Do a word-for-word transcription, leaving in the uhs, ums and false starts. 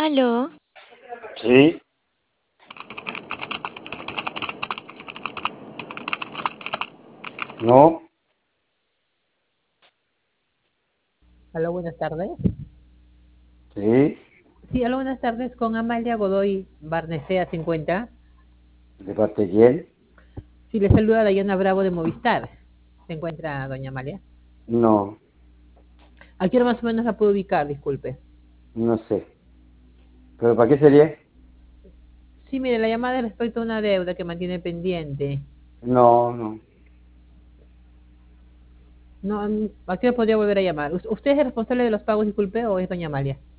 Aló, Sí, no, Hola, buenas tardes. sí, Sí, hola, buenas tardes. Con Amalia Godoy Barnecea se encuentra. ¿de parte de quién? Sí, le saluda Dayana Bravo de Movistar. ¿Se encuentra doña Amalia? No, ¿A qué hora más o menos la puedo ubicar? Disculpe. no sé. ¿Pero para qué sería? Sí, mire, la llamada es respecto a una deuda que mantiene pendiente. No, no, No, mm, ¿a qué hora podría volver a llamar? ¿Us- ¿Usted es el responsable de los pagos, disculpe, o es doña Amalia?